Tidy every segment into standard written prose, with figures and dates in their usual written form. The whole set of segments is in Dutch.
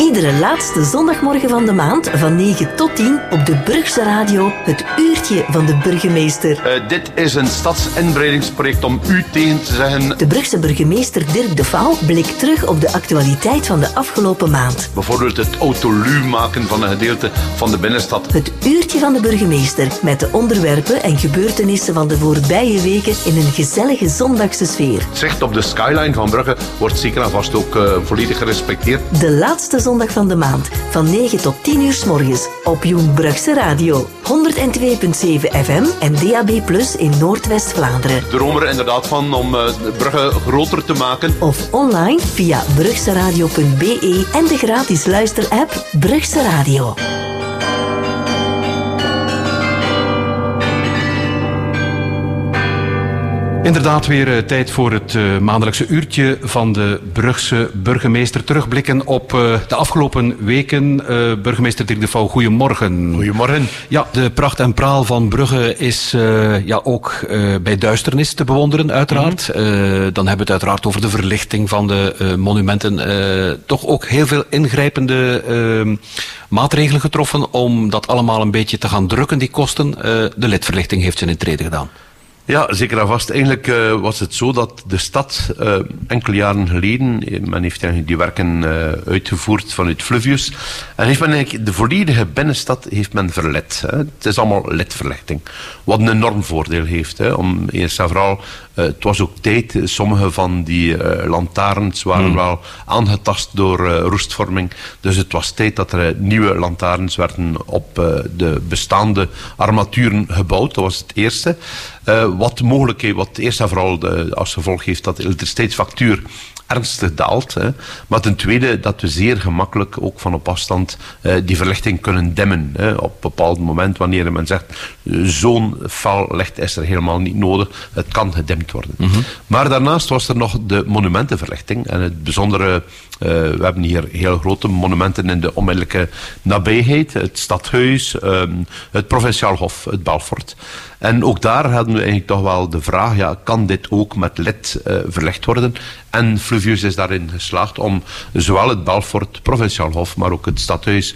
Iedere laatste zondagmorgen van de maand van 9 tot 10 op de Brugse Radio het uurtje van de burgemeester. Dit is een stadsinbreidingsproject om u tegen te zeggen. De Brugse burgemeester Dirk de Vouw blikt terug op de actualiteit van de afgelopen maand. Bijvoorbeeld het autoluw maken van een gedeelte van de binnenstad. Het uurtje van de burgemeester met de onderwerpen en gebeurtenissen van de voorbije weken in een gezellige zondagse sfeer. Het zicht op de skyline van Brugge wordt zeker en vast ook volledig gerespecteerd. De laatste zondag van de maand van 9 tot 10 uur 's morgens op Jong Brugse Radio. 102.7 FM en DAB+ in Noordwest-Vlaanderen. Droom er inderdaad van om Brugge groter te maken. Of online via brugseradio.be en de gratis luisterapp Brugse Radio. Inderdaad weer tijd voor het maandelijkse uurtje van de Brugse burgemeester. Terugblikken op de afgelopen weken. Burgemeester Dirk de Vouw, goedemorgen. Goedemorgen. Ja, de pracht en praal van Brugge is ook bij duisternis te bewonderen, uiteraard. Dan hebben we het uiteraard over de verlichting van de monumenten. Toch ook heel veel ingrijpende maatregelen getroffen om dat allemaal een beetje te gaan drukken, die kosten. De ledverlichting heeft zijn intrede gedaan. Ja, zeker en vast. Eigenlijk was het zo dat de stad enkele jaren geleden, men heeft eigenlijk die werken uitgevoerd vanuit Fluvius, en heeft men eigenlijk de volledige binnenstad heeft men verlet. Hè. Het is allemaal ledverlichting, wat een enorm voordeel heeft. Hè. Om eerst en vooral, het was ook tijd, sommige van die lantaarns waren wel aangetast door roestvorming, dus het was tijd dat er nieuwe lantaarns werden op de bestaande armaturen gebouwd. Dat was het eerste. Wat mogelijk, wat eerst en vooral als gevolg heeft dat de elektriciteitsfactuur ernstig daalt. Hè. Maar ten tweede dat we zeer gemakkelijk ook van op afstand die verlichting kunnen dimmen. Hè. Op een bepaald moment wanneer men zegt zo'n fel licht is er helemaal niet nodig. Het kan gedimd worden. Maar daarnaast was er nog de monumentenverlichting. En het bijzondere, we hebben hier heel grote monumenten in de onmiddellijke nabijheid. Het Stadhuis, het Provinciaal Hof, het Belfort. En ook daar hadden we eigenlijk toch wel de vraag, ja, kan dit ook met LED verlicht worden? En Fluvius is daarin geslaagd om zowel het Belfort, het Provinciaal Hof, maar ook het Stadhuis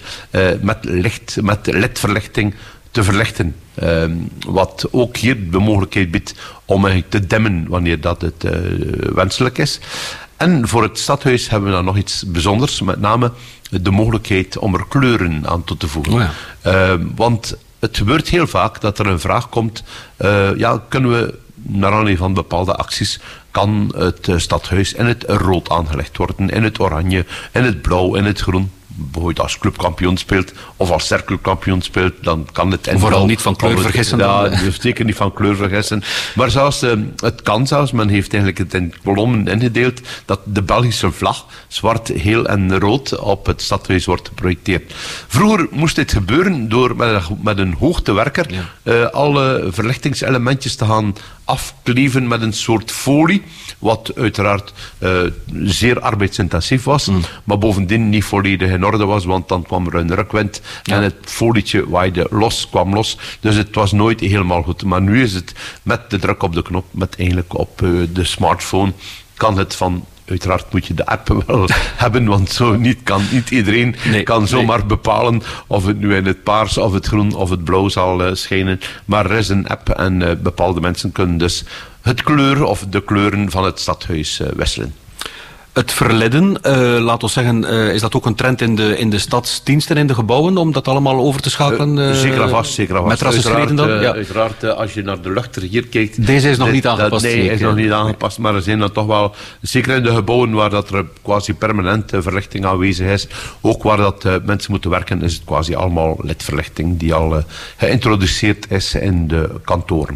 met LED-verlichting te verlichten. Wat ook hier de mogelijkheid biedt om eigenlijk te dimmen wanneer dat het wenselijk is. En voor het Stadhuis hebben we dan nog iets bijzonders, met name de mogelijkheid om er kleuren aan toe te voegen. Want het gebeurt heel vaak dat er een vraag komt, kunnen we naar aanleiding van bepaalde acties, kan het stadhuis in het rood aangelegd worden, in het oranje, in het blauw, in het groen. Bijvoorbeeld als clubkampioen speelt of als cirkelkampioen speelt, dan kan het... Vooral niet van kleur vergissen. Ja, dus zeker niet van kleur vergissen. Maar zelfs, het kan zelfs, men heeft eigenlijk het in kolommen ingedeeld, dat de Belgische vlag, zwart, geel en rood, op het stadhuis wordt geprojecteerd. Vroeger moest dit gebeuren door met een hoogtewerker alle verlichtingselementjes te gaan afkleven met een soort folie, wat uiteraard zeer arbeidsintensief was, maar bovendien niet volledig in orde was, want dan kwam er een rukwind en het folietje kwam los. Dus het was nooit helemaal goed. Maar nu is het met de druk op de knop, met eigenlijk op de smartphone, kan het van... Uiteraard moet je de app wel hebben, want zo kan niet iedereen kan zomaar bepalen of het nu in het paars of het groen of het blauw zal schijnen. Maar er is een app en bepaalde mensen kunnen dus het kleur of de kleuren van het stadhuis wisselen. Het verledden, laten we zeggen, is dat ook een trend in de stadsdiensten, in de gebouwen, om dat allemaal over te schakelen? Zeker en vast. Met rassenschreden dan? Uiteraard, als je naar de luchter hier kijkt... Deze is nog niet aangepast. Nee, is nog niet aangepast, maar er zijn dan toch wel, zeker in de gebouwen waar dat er quasi permanente verlichting aanwezig is, ook waar dat mensen moeten werken, is het quasi allemaal ledverlichting die al geïntroduceerd is in de kantoren.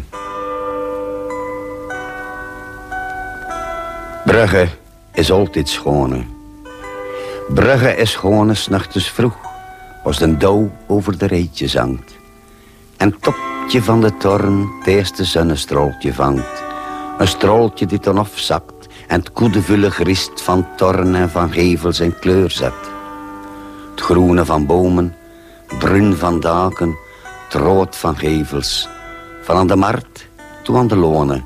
Brugge is altijd schone. Brugge is schone 's nachts vroeg, als de dauw over de rijtjes hangt. En het topje van de toren het eerste zonnestraaltje vangt. Een straaltje die dan afzakt en het koedevulle grist van toren en van gevels in kleur zet. Het groene van bomen, bruin van daken, het rood van gevels. Van aan de markt toe aan de lonen.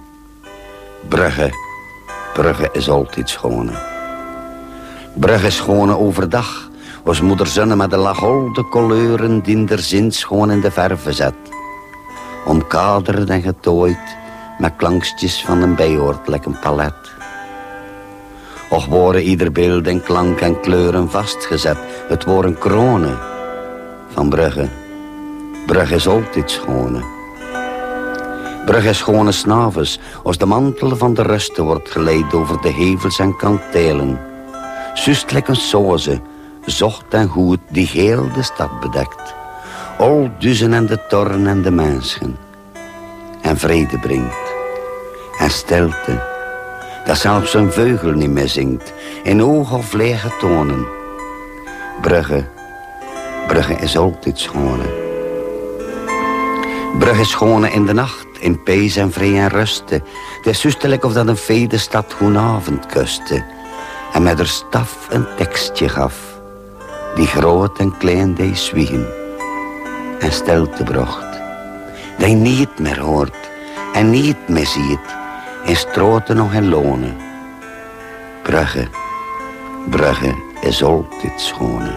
Brugge is altijd schone. Brugge is schone overdag, was moeder zonne met de lachholde kleuren die in der zin schoon in de verve zet. Omkaderd en getooid met klankstjes van een bijoordelijk een palet. Och worden ieder beeld en klank en kleuren vastgezet. Het worden kronen van Brugge. Brugge is altijd schone. Brugge is schone s'avonds, als de mantel van de rusten wordt geleid over de hevels en kantelen. Zustelijk een soze, zocht en goed die heel de stad bedekt. Al duizen en de toren en de mensen. En vrede brengt. En stilte. Dat zelfs een vogel niet meer zingt. In oog of lege tonen. Brugge. Brugge is altijd schone. Brugge is schone in de nacht. In pees en vrede en rusten. Het is zustelijk of dat een vee de stad goedenavond kuste. En met haar staf een tekstje gaf. Die groot en klein deed zwiegen. En stilte bracht. Die niet meer hoort. En niet meer ziet. In stroten nog en lonen. Brugge. Brugge is altijd schone.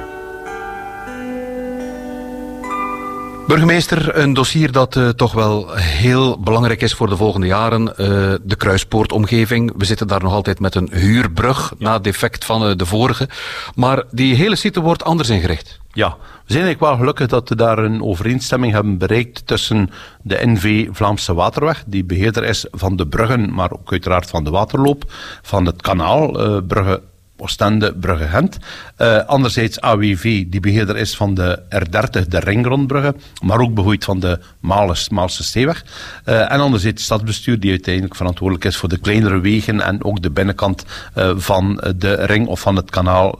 Burgemeester, een dossier dat toch wel heel belangrijk is voor de volgende jaren. De Kruispoortomgeving. We zitten daar nog altijd met een huurbrug na het defect van de vorige. Maar die hele site wordt anders ingericht. Ja, we zijn eigenlijk wel gelukkig dat we daar een overeenstemming hebben bereikt tussen de NV Vlaamse Waterweg, die beheerder is van de bruggen, maar ook uiteraard van de waterloop, van het kanaal, Brugge Oostende, Brugge Gent. Anderzijds AWV, die beheerder is van de R30, de ringrondbruggen, maar ook behoeid van de Maalse Zeeweg. En anderzijds het stadsbestuur, die uiteindelijk verantwoordelijk is voor de kleinere wegen en ook de binnenkant van de ring of van het kanaal.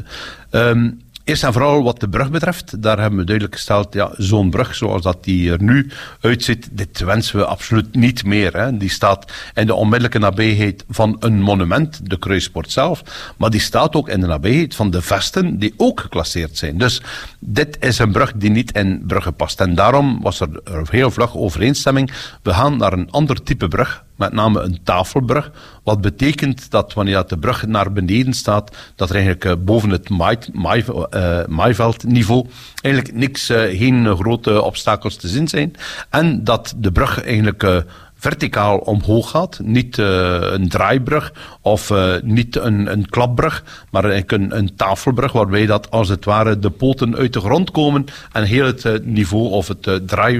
Eerst en vooral wat de brug betreft, daar hebben we duidelijk gesteld, ja, zo'n brug zoals dat die er nu uitziet, dit wensen we absoluut niet meer. Hè. Die staat in de onmiddellijke nabijheid van een monument, de Kruispoort zelf, maar die staat ook in de nabijheid van de vesten die ook geclasseerd zijn. Dus dit is een brug die niet in Brugge past. En daarom was er heel vlug overeenstemming. We gaan naar een ander type brug, met name een tafelbrug. Wat betekent dat wanneer de brug naar beneden staat, dat er eigenlijk boven het maaiveldniveau eigenlijk niks, geen grote obstakels te zien zijn. En dat de brug eigenlijk verticaal omhoog gaat. Niet een draaibrug of niet een klapbrug, maar eigenlijk een tafelbrug waarbij dat als het ware de poten uit de grond komen en heel het niveau of het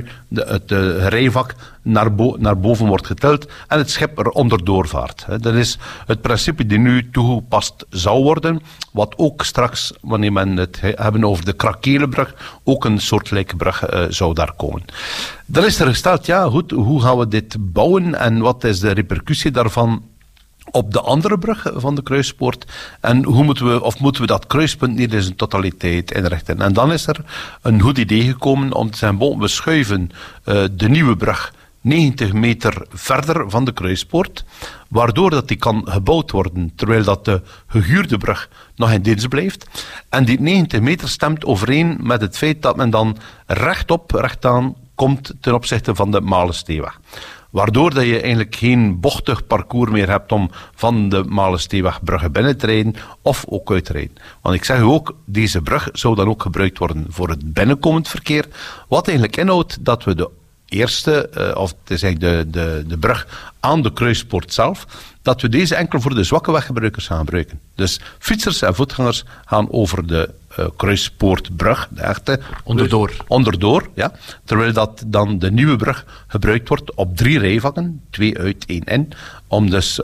rijvak naar boven wordt getild en het schip er onderdoor vaart. Dat is het principe die nu toegepast zou worden, wat ook straks, wanneer men het hebben over de Krakelenbrug, ook een soortgelijke brug zou daar komen. Dan is er gesteld, ja goed, hoe gaan we dit bouwen en wat is de repercussie daarvan op de andere brug van de Kruispoort en hoe moeten we dat kruispunt niet in zijn totaliteit inrichten. En dan is er een goed idee gekomen om te zeggen, we schuiven de nieuwe brug 90 meter verder van de Kruispoort, waardoor dat die kan gebouwd worden, terwijl dat de gehuurde brug nog in dienst blijft. En die 90 meter stemt overeen met het feit dat men dan rechtaan komt ten opzichte van de Malensteeweg. Waardoor dat je eigenlijk geen bochtig parcours meer hebt om van de Malensteeweg Brugge binnen te rijden of ook uit te rijden. Want ik zeg u ook, deze brug zou dan ook gebruikt worden voor het binnenkomend verkeer, wat eigenlijk inhoudt dat we de eerste, of het is eigenlijk de brug aan de Kruispoort zelf, dat we deze enkel voor de zwakke weggebruikers gaan gebruiken. Dus fietsers en voetgangers gaan over de Kruispoortbrug, de echte onderdoor, ja. Terwijl dat dan de nieuwe brug gebruikt wordt op 3 rijvakken, 2 uit, 1 in, om dus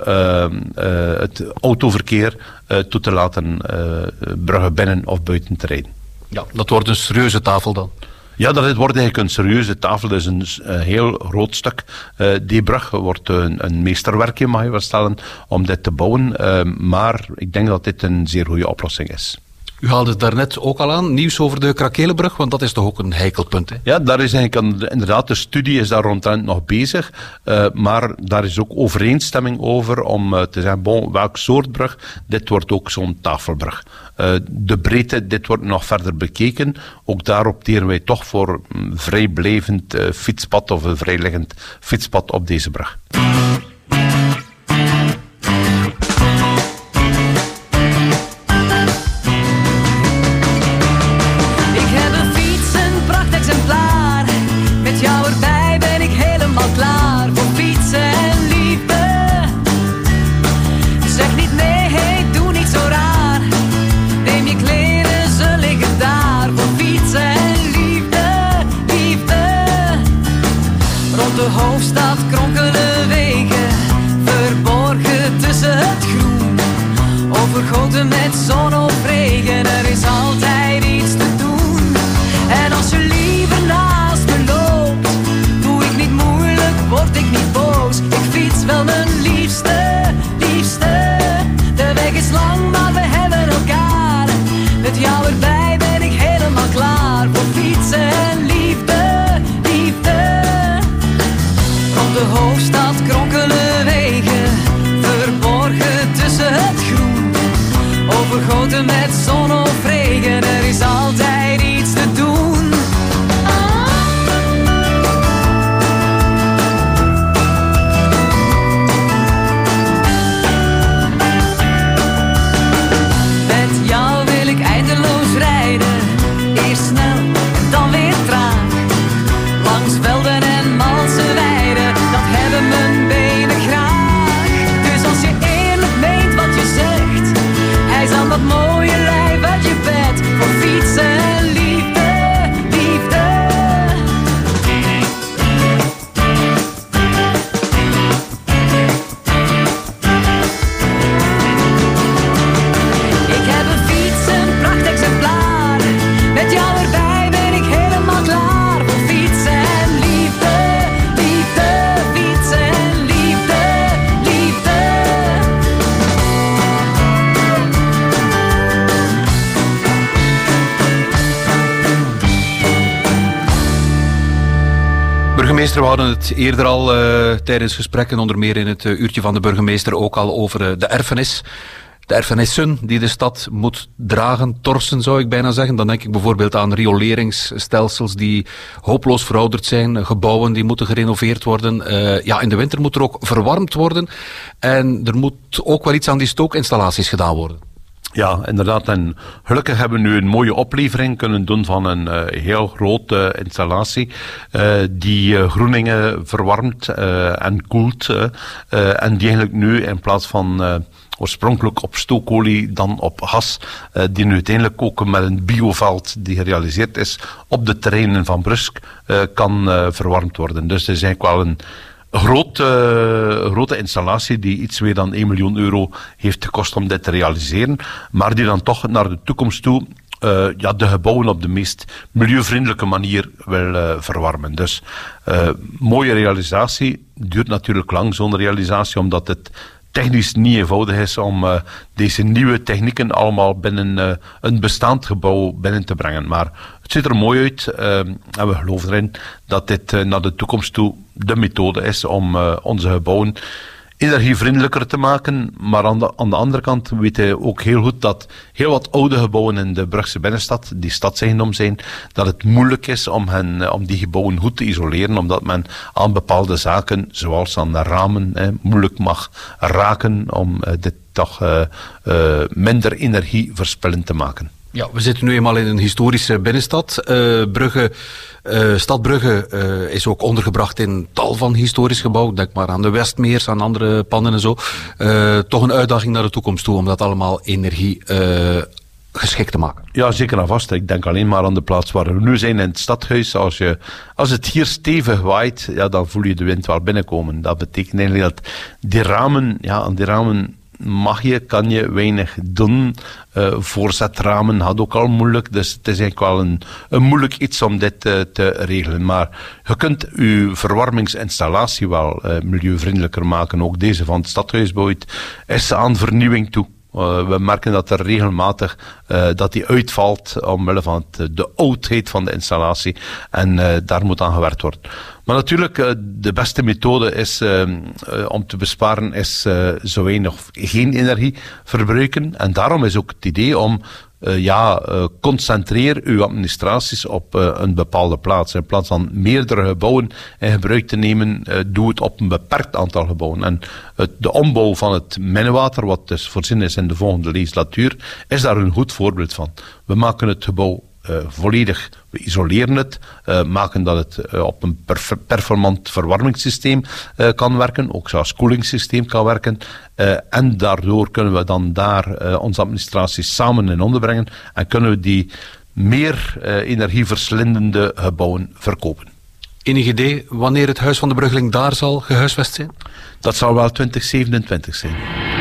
het autoverkeer toe te laten Brugge binnen of buiten te rijden. Ja, dat wordt een serieuze tafel dan. Ja, dat wordt eigenlijk een serieuze tafel. Dat is een heel groot stuk. Die brug wordt een meesterwerkje, mag je wel stellen, om dit te bouwen. Maar ik denk dat dit een zeer goede oplossing is. U haalde het daarnet ook al aan, nieuws over de Krakelenbrug, want dat is toch ook een heikel punt, hè? Ja, daar is eigenlijk inderdaad, de studie is daar rondheen nog bezig, maar daar is ook overeenstemming over om te zeggen, welk soort brug, dit wordt ook zo'n tafelbrug. De breedte, dit wordt nog verder bekeken. Ook daar opteren wij toch voor een vrijblijvend fietspad of een vrijliggend fietspad op deze brug. of regen, er is altijd iets te doen. Met jou wil ik eindeloos rijden, eerst snel en dan weer traag. Langs velden en malse weiden, dat hebben mijn benen graag. Dus als je eerlijk meent wat je zegt, hij is aan dat mooie lijf uit je bed. Voor fietsen en liefde, liefde. Ik heb een fiets, een prachtexemplaar. Met jou erbij ben ik helemaal klaar. Voor fietsen en liefde, liefde. Fietsen en liefde, liefde. Burgemeester, we hadden het eerder al tijdens gesprekken, onder meer in het uurtje van de burgemeester, ook al over de erfenis. De erfenissen die de stad moet dragen, torsen zou ik bijna zeggen. Dan denk ik bijvoorbeeld aan rioleringsstelsels die hopeloos verouderd zijn, gebouwen die moeten gerenoveerd worden. In de winter moet er ook verwarmd worden en er moet ook wel iets aan die stookinstallaties gedaan worden. Ja, inderdaad. En gelukkig hebben we nu een mooie oplevering kunnen doen van een heel grote installatie die Groeningen verwarmt en koelt. En die eigenlijk nu in plaats van oorspronkelijk op stookolie dan op gas, die nu uiteindelijk ook met een bioveld die gerealiseerd is op de terreinen van Brusk kan verwarmd worden. Dus het is eigenlijk wel een grote installatie die iets meer dan 1 miljoen euro heeft gekost om dit te realiseren, maar die dan toch naar de toekomst toe de gebouwen op de meest milieuvriendelijke manier wil verwarmen. Dus mooie realisatie, duurt natuurlijk lang zo'n realisatie, omdat het technisch niet eenvoudig is om deze nieuwe technieken allemaal binnen een bestaand gebouw binnen te brengen. Maar het ziet er mooi uit en we geloven erin dat dit naar de toekomst toe de methode is om onze gebouwen energievriendelijker te maken. Maar aan de andere kant weten we ook heel goed dat heel wat oude gebouwen in de Brugse binnenstad, die stadseigendom zijn, dat het moeilijk is om die gebouwen goed te isoleren, omdat men aan bepaalde zaken, zoals aan de ramen, moeilijk mag raken om dit toch minder energieverspillend te maken. Ja, we zitten nu eenmaal in een historische binnenstad. Stad Brugge is ook ondergebracht in tal van historisch gebouwen. Denk maar aan de Westmeers, aan andere panden en zo. Toch een uitdaging naar de toekomst toe om dat allemaal energie geschikt te maken. Ja, zeker en vast. Ik denk alleen maar aan de plaats waar we nu zijn in het stadhuis. Als het hier stevig waait, ja, dan voel je de wind wel binnenkomen. Dat betekent eigenlijk dat die ramen, aan die ramen kan je weinig doen. Voorzetramen had ook al moeilijk, dus het is eigenlijk wel een moeilijk iets om dit te regelen. Maar je kunt je verwarmingsinstallatie wel milieuvriendelijker maken. Ook deze van het stadhuisbouw is aan vernieuwing toe. We merken dat er regelmatig dat die uitvalt omwille van de oudheid van de installatie en daar moet aan gewerkt worden. Maar natuurlijk, de beste methode is om te besparen is zo weinig of geen energie verbruiken. En daarom is ook het idee om concentreer uw administraties op een bepaalde plaats. In plaats van meerdere gebouwen in gebruik te nemen, doe het op een beperkt aantal gebouwen. En de ombouw van het Minnewater, wat dus voorzien is in de volgende legislatuur, is daar een goed voorbeeld van. We maken het gebouw volledig, we isoleren het, maken dat het op een performant verwarmingssysteem kan werken, ook zoals koelingssysteem kan werken, en daardoor kunnen we dan daar onze administraties samen in onderbrengen en kunnen we die meer energieverslindende gebouwen verkopen. Enig idee wanneer het Huis van de Bruggeling daar zal gehuisvest zijn? Dat zal wel 2027 zijn.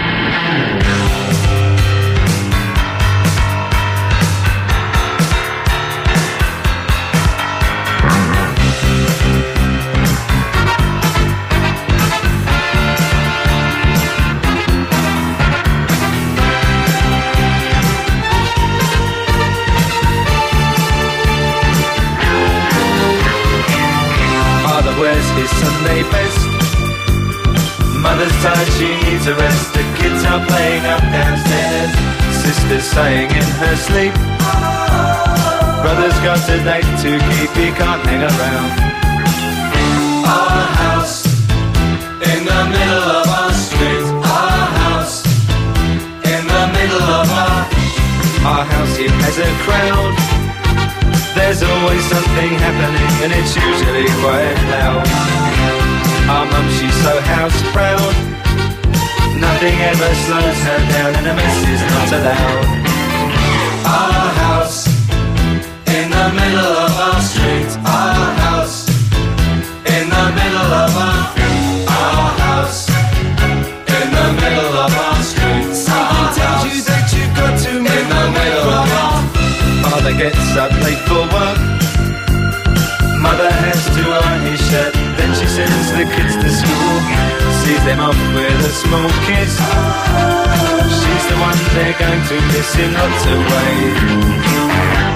His Sunday best. Mother's tired, she needs a rest. The kids are playing up downstairs. sister's saying in her sleep. Brother's got a date to keep, he can't hang around. Our house in the middle of our street. Our house in the middle of our house, it has a crowd. There's always something happening and it's usually quite loud. Our mum, she's so house proud. Nothing ever slows her down and a mess is not allowed. Our house in the middle of our street. Our house in the middle of our house in the middle of our street. Something tells you that you've got to in the middle of our. Father gets up late for work. Mother has to iron his shirt. Then she sends the kids to school, sees them off with a small kiss. She's the one they're going to miss in lots of ways.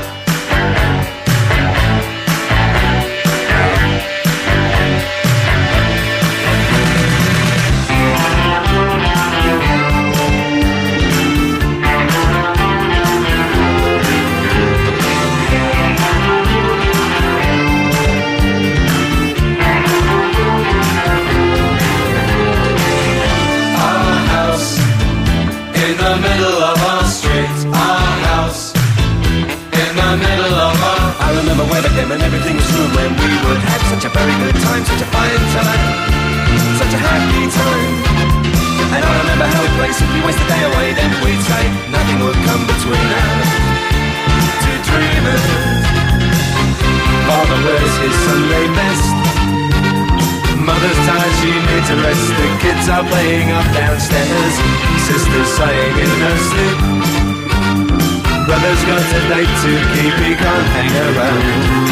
And everything was smooth when we would have such a very good time, such a fine time, such a happy time. And I remember how we'd play, simply waste the day away, then we'd say nothing would come between us, two dreamers. Father wears his Sunday best, mother's tired, she needs a rest. The kids are playing up downstairs, sister's saying in her sleep. Brother's got a date to keep, he can't hang around.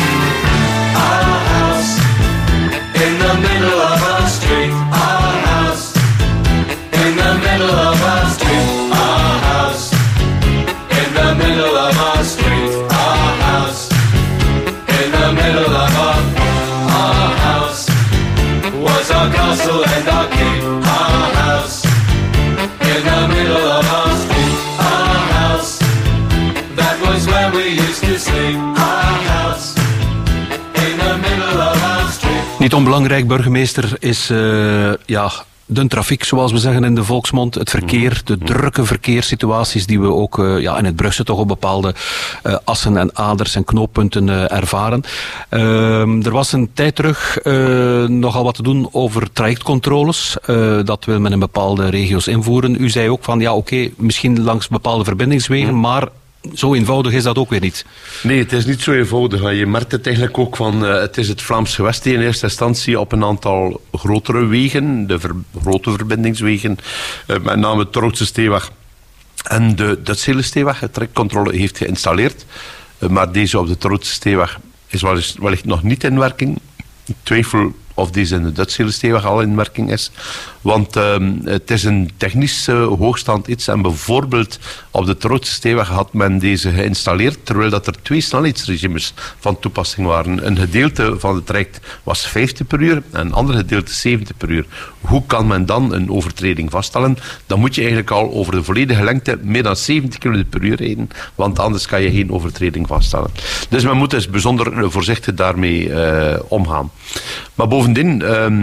Our house in the middle of our street. Our house in the middle of our street. Our house in the middle of our street. Our house in the middle of our house was our castle and our keep. Our house in the middle of our street. Our house, that was where we used to sleep. Our house in the middle of our street. Niet onbelangrijk, burgemeester, is de trafiek, zoals we zeggen in de volksmond. Het verkeer, de drukke verkeerssituaties die we ook in het Brugse toch op bepaalde assen en aders en knooppunten ervaren. Er was een tijd terug nogal wat te doen over trajectcontroles. Dat wil men in bepaalde regio's invoeren. U zei ook van misschien langs bepaalde verbindingswegen, maar zo eenvoudig is dat ook weer niet. Nee, het is niet zo eenvoudig. Je merkt het eigenlijk ook van, het is het Vlaams gewest die in eerste instantie op een aantal grotere wegen, de grote verbindingswegen, met name de Troutse Steeweg en de Dutsele Steeweg, de trekcontrole heeft geïnstalleerd. Maar deze op de Troutse Steeweg is wellicht nog niet in werking. Ik twijfel of deze in de Dutsele Steeweg al in werking is. Want het is een technisch hoogstaand iets. En bijvoorbeeld op de Troutse Steeweg had men deze geïnstalleerd, terwijl dat er 2 snelheidsregimes van toepassing waren. Een gedeelte van het traject was 50 per uur en een ander gedeelte 70 per uur. Hoe kan men dan een overtreding vaststellen? Dan moet je eigenlijk al over de volledige lengte meer dan 70 km per uur rijden, want anders kan je geen overtreding vaststellen. Dus men moet dus bijzonder voorzichtig daarmee omgaan. Maar bovendien,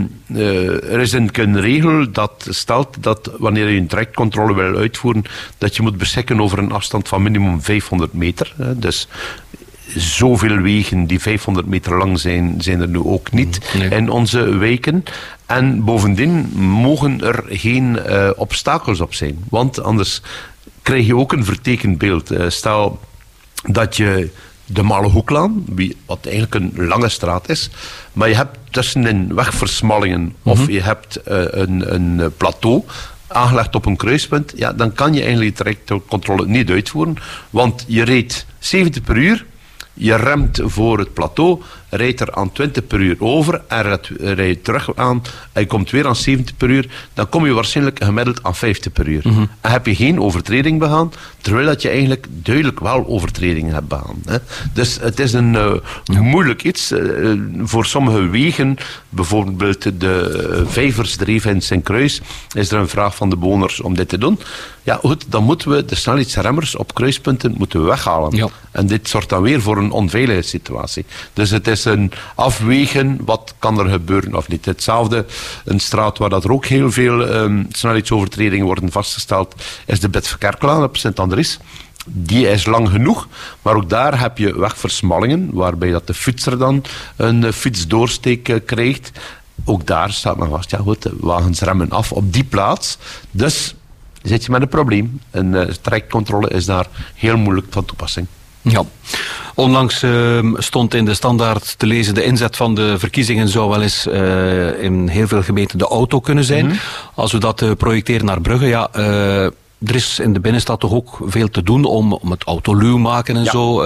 er is een regel dat stelt dat wanneer je een trajectcontrole wil uitvoeren, dat je moet beschikken over een afstand van minimum 500 meter. Dus zoveel wegen die 500 meter lang zijn er nu ook niet in onze wijken. En bovendien mogen er geen obstakels op zijn, want anders krijg je ook een vertekend beeld. Stel dat je de Malle Hoeklaan, wat eigenlijk een lange straat is, maar je hebt tussenin wegversmallingen of je hebt een plateau aangelegd op een kruispunt, dan kan je eigenlijk de trajectcontrole niet uitvoeren, want je reed 70 per uur, je remt voor het plateau rijdt er aan 20 per uur over en rijdt terug aan en je komt weer aan 70 per uur, dan kom je waarschijnlijk gemiddeld aan 50 per uur. En heb je geen overtreding begaan, terwijl dat je eigenlijk duidelijk wel overtredingen hebt begaan. Hè. Dus het is een moeilijk iets. Voor sommige wegen, bijvoorbeeld de Vijversdreef in Sint-Kruis, is er een vraag van de bewoners om dit te doen. Ja, goed, dan moeten we de snelheidsremmers op kruispunten moeten we weghalen. Ja. En dit zorgt dan weer voor een onveilige situatie. Dus het is een afwegen, wat kan er gebeuren of niet. Hetzelfde, een straat waar dat er ook heel veel snelheidsovertredingen worden vastgesteld, is de Bedverkerklaan op Sint-Andries. Die is lang genoeg, maar ook daar heb je wegversmallingen, waarbij dat de fietser dan een fietsdoorsteek krijgt. Ook daar staat men vast, ja goed, de wagens remmen af op die plaats. Dus zit je met een probleem. Een trajectcontrole is daar heel moeilijk van toepassing. Ja. Onlangs stond in de Standaard te lezen, de inzet van de verkiezingen zou wel eens in heel veel gemeenten de auto kunnen zijn. Als we dat projecteren naar Brugge, ja... er is in de binnenstad toch ook veel te doen om het autoluw maken en zo.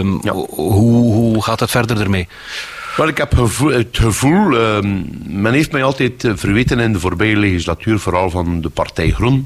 Hoe gaat het verder ermee? Wel, ik heb het gevoel, men heeft mij altijd verweten in de voorbije legislatuur, vooral van de partij Groen,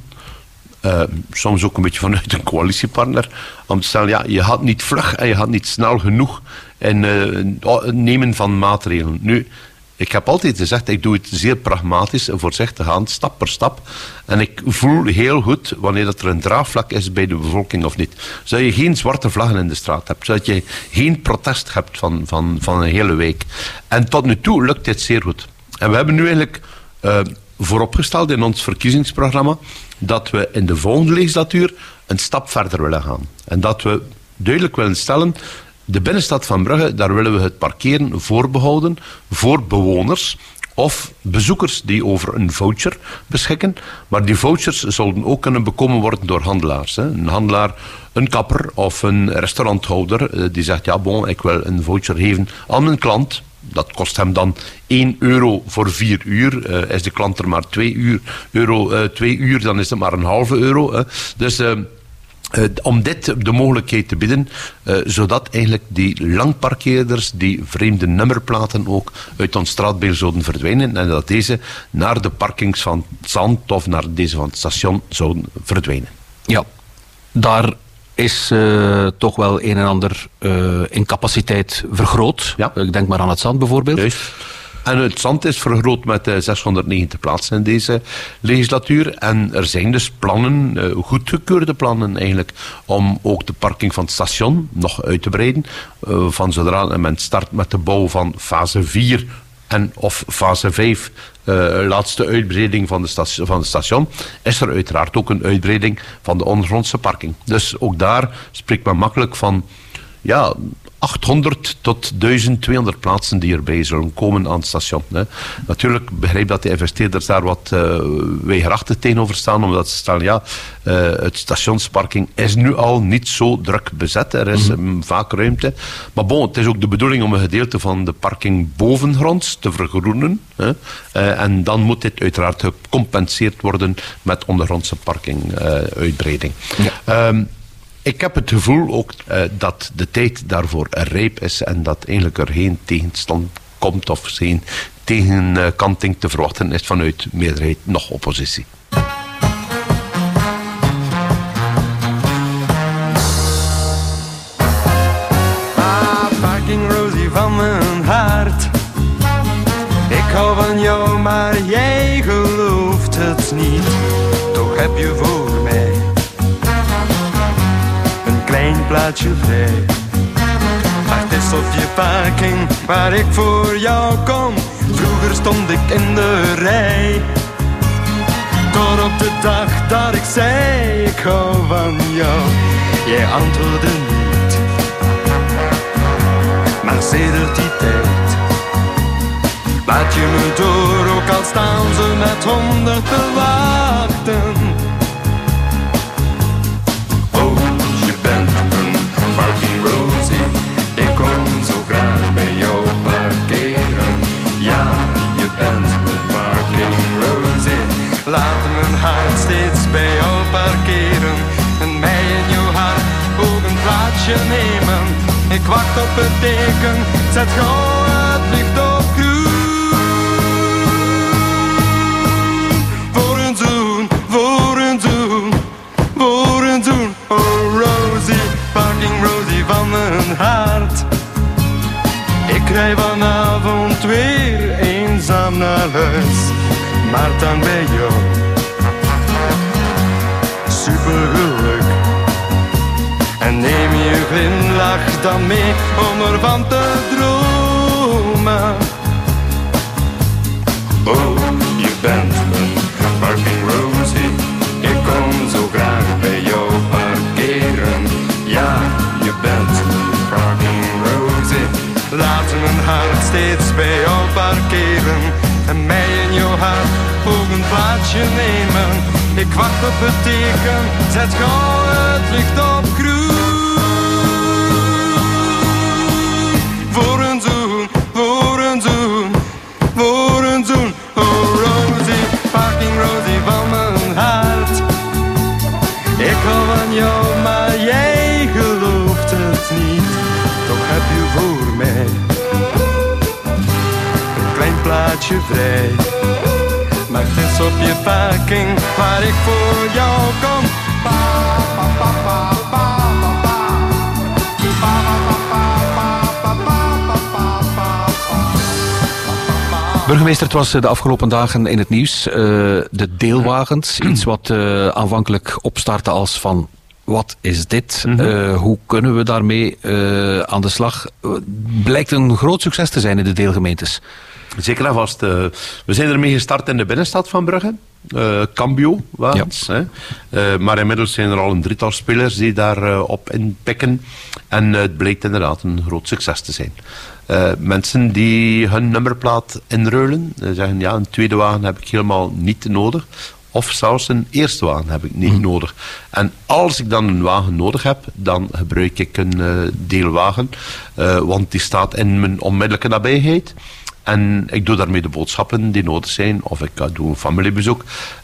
soms ook een beetje vanuit een coalitiepartner, om te stellen, ja, je gaat niet vlug en je gaat niet snel genoeg in het nemen van maatregelen. Nu, ik heb altijd gezegd, ik doe het zeer pragmatisch en voorzichtig aan, stap per stap. En ik voel heel goed wanneer dat er een draagvlak is bij de bevolking of niet. Zodat je geen zwarte vlaggen in de straat hebt. Zodat je geen protest hebt van een hele week. En tot nu toe lukt dit zeer goed. En we hebben nu eigenlijk vooropgesteld in ons verkiezingsprogramma dat we in de volgende legislatuur een stap verder willen gaan. En dat we duidelijk willen stellen, de binnenstad van Brugge, daar willen we het parkeren voorbehouden voor bewoners of bezoekers die over een voucher beschikken. Maar die vouchers zullen ook kunnen bekomen worden door handelaars. Hè. Een handelaar, een kapper of een restauranthouder die zegt, ja bon, ik wil een voucher geven aan mijn klant. Dat kost hem dan €1 voor 4 uur. Is de klant er maar 2 uur, dan is het maar €0,5. Hè. Dus... om dit de mogelijkheid te bieden, zodat eigenlijk die langparkeerders, die vreemde nummerplaten ook uit ons straatbeeld zouden verdwijnen en dat deze naar de parkings van het Zand of naar deze van het station zouden verdwijnen. Ja, daar is toch wel een en ander in capaciteit vergroot. Ja. Ik denk maar aan het Zand bijvoorbeeld. Juist. En het Zand is vergroot met 690 plaatsen in deze legislatuur. En er zijn dus plannen, goedgekeurde plannen eigenlijk, om ook de parking van het station nog uit te breiden. Van zodra men start met de bouw van fase 4 en of fase 5, laatste uitbreiding van het station, is er uiteraard ook een uitbreiding van de ondergrondse parking. Dus ook daar spreekt men makkelijk van, ja, 800 tot 1200 plaatsen die erbij zullen komen aan het station. Hè. Natuurlijk begrijp dat de investeerders daar wat weigerachtig tegenover staan, omdat ze stellen, ja, het stationsparking is nu al niet zo druk bezet. Er is vaak ruimte. Maar bon, het is ook de bedoeling om een gedeelte van de parking bovengronds te vergroenen. Hè. En dan moet dit uiteraard gecompenseerd worden met ondergrondse parkinguitbreiding. Ja. Ik heb het gevoel ook dat de tijd daarvoor rijp is en dat eigenlijk er geen tegenstand komt of geen tegenkanting te verwachten is vanuit meerderheid nog oppositie. Parking Rosie van mijn hart. Ik hou van jou, maar jij gelooft het niet. Toch heb je voor mij klein plaatsje vrij. Maar het is op je parking waar ik voor jou kom. Vroeger stond ik in de rij. Tot op de dag dat ik zei ik hou van jou. Jij antwoordde niet. Maar sedert die tijd laat je me door, ook al staan ze met 100 te wachten. Parking Rosie, ik kom zo graag bij jou parkeren. Ja, je bent mijn Parking Rosie. Laat mijn hart steeds bij jou parkeren. En mij in jouw hart ook een plaatsje nemen. Ik wacht op het teken, zet gauw het licht op groen. Voor een zoen, voor een zoen, voor een zoen. Oh Rosie, fucking Rosie van mijn hart. Ik rij vanavond weer eenzaam naar huis, maar dan bij jou. Supergeluk. En neem je glimlach dan mee om ervan te dromen. Oh, je bent mijn fucking Rosie. Ik kom zo graag bij jou parkeren. Ja, je bent mijn fucking Rosie. Laat mijn hart steeds bij jou parkeren. En mij in jouw hart ook een plaatsje nemen. Ik wacht op het teken, zet gauw het licht op groen. Voor een zoen, voor een zoen, voor een zoen. Oh Rosie, fucking Rosie van mijn hart. Ik hou van jou, maar jij gelooft het niet. Toch heb je voor mij een klein plaatsje vrij. Maar het is op je parking waar ik voor jou kom. Burgemeester, het was de afgelopen dagen in het nieuws. De deelwagens, iets wat aanvankelijk opstartte als van... Wat is dit? Hoe kunnen we daarmee aan de slag? Blijkt een groot succes te zijn in de deelgemeentes. Zeker en vast. We zijn ermee gestart in de binnenstad van Brugge. Cambio-wagens. Ja. Maar inmiddels zijn er al een drietal spelers die daarop inpikken. En het blijkt inderdaad een groot succes te zijn. Mensen die hun nummerplaat inruilen. Zeggen, ja, een tweede wagen heb ik helemaal niet nodig. Of zelfs een eerste wagen heb ik niet nodig. En als ik dan een wagen nodig heb, dan gebruik ik een deelwagen. Want die staat in mijn onmiddellijke nabijheid. En ik doe daarmee de boodschappen die nodig zijn. Of ik doe een familiebezoek.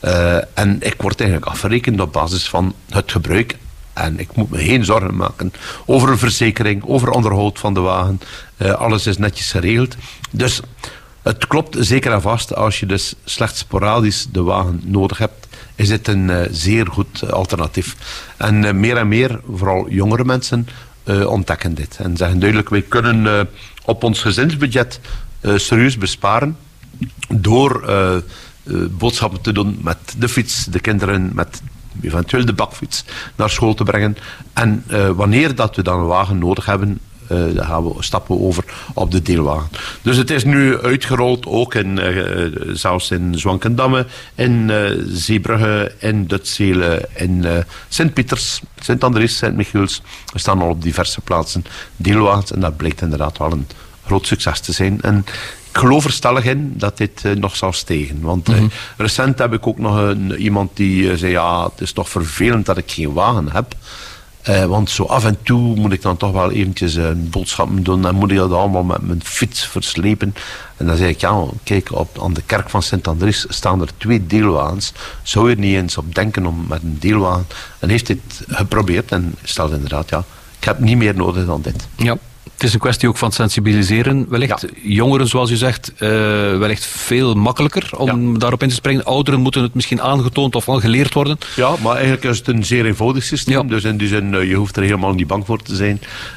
En ik word eigenlijk afgerekend op basis van het gebruik. En ik moet me geen zorgen maken over een verzekering, over onderhoud van de wagen. Alles is netjes geregeld. Dus het klopt zeker en vast. Als je dus slechts sporadisch de wagen nodig hebt, is het een zeer goed alternatief. En meer, vooral jongere mensen, ontdekken dit. En zeggen duidelijk, wij kunnen op ons gezinsbudget serieus besparen door boodschappen te doen met de fiets, de kinderen met eventueel de bakfiets naar school te brengen. En wanneer dat we dan een wagen nodig hebben, dan stappen we over op de deelwagen. Dus het is nu uitgerold ook zelfs in Zwankendamme, in Zeebrugge, in Dutzele, in Sint-Pieters, Sint-Andries, Sint-Michiels. We staan al op diverse plaatsen deelwagens en dat blijkt inderdaad wel een groot succes te zijn. En ik geloof er stellig in dat dit nog zal stijgen. Want recent heb ik ook nog iemand die zei, ja, het is toch vervelend dat ik geen wagen heb. Want zo af en toe moet ik dan toch wel eventjes boodschappen doen. En moet ik dat allemaal met mijn fiets verslepen. En dan zei ik, ja, kijk, aan de kerk van Sint-Andries staan er 2 deelwagens. Zou je er niet eens op denken om met een deelwagen? En heeft dit geprobeerd en stelt inderdaad, ja, ik heb niet meer nodig dan dit. Ja. Het is een kwestie ook van sensibiliseren, wellicht. Ja. Jongeren, zoals u zegt, wellicht veel makkelijker om daarop in te springen. Ouderen moeten het misschien aangetoond of al geleerd worden. Ja, maar eigenlijk is het een zeer eenvoudig systeem. Ja. Dus in die zin, je hoeft er helemaal niet bang voor te zijn.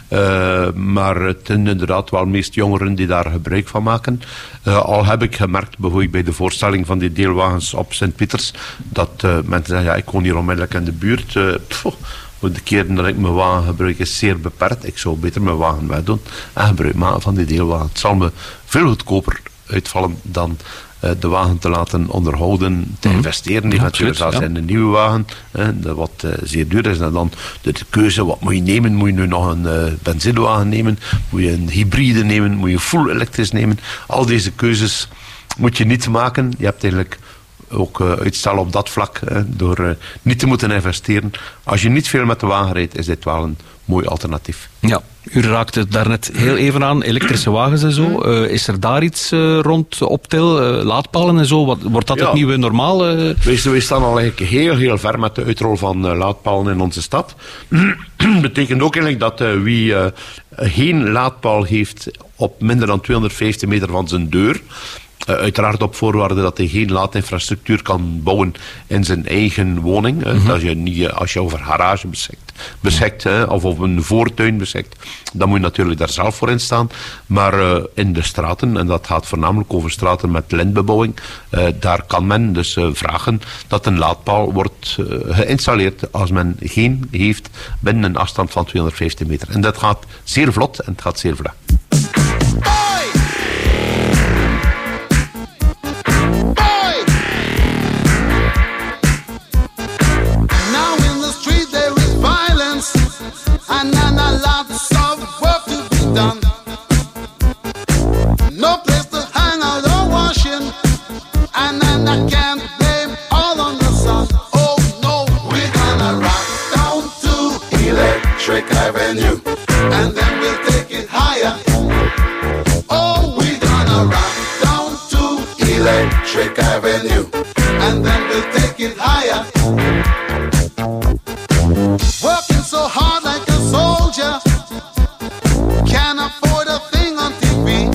Maar het zijn inderdaad wel meest jongeren die daar gebruik van maken. Al heb ik gemerkt, bijvoorbeeld bij de voorstelling van die deelwagens op Sint-Pieters, dat mensen zeggen, ja, ik woon hier onmiddellijk in de buurt. De keren dat ik mijn wagen gebruik is zeer beperkt. Ik zou beter mijn wagen wegdoen en gebruik maken van die deelwagen. Het zal me veel goedkoper uitvallen dan de wagen te laten onderhouden, te investeren. Die natuurlijk zelfs in een nieuwe wagen, dat wat zeer duur is. En dan de keuze, wat moet je nemen? Moet je nu nog een benzinewagen nemen? Moet je een hybride nemen? Moet je full elektrisch nemen? Al deze keuzes moet je niet maken. Je hebt eigenlijk ook uitstellen op dat vlak, door niet te moeten investeren. Als je niet veel met de wagen rijdt, is dit wel een mooi alternatief. Ja, u raakte het daarnet heel even aan, elektrische wagens en zo. Is er daar iets rond optil, laadpalen en zo? Wordt dat het nieuwe normaal? Wij staan al eigenlijk heel ver met de uitrol van laadpalen in onze stad. Betekent ook eigenlijk dat wie geen laadpaal heeft op minder dan 250 meter van zijn deur, uiteraard op voorwaarde dat hij geen laadinfrastructuur kan bouwen in zijn eigen woning. Dat je niet, als je over garage beschikt of op een voortuin beschikt, dan moet je natuurlijk daar zelf voor in staan. Maar in de straten, en dat gaat voornamelijk over straten met lintbebouwing, daar kan men dus vragen dat een laadpaal wordt geïnstalleerd als men geen heeft binnen een afstand van 250 meter. En dat gaat zeer vlot en het gaat zeer vlug. Done. No place to hang out or washing, and I can't blame all on the sun. Oh no, we're gonna rock down to Electric Avenue, and then we'll take it higher. Oh, we're gonna rock down to Electric Avenue, and then we'll take it higher. Working so hard like a soldier, can't afford a thing on TV.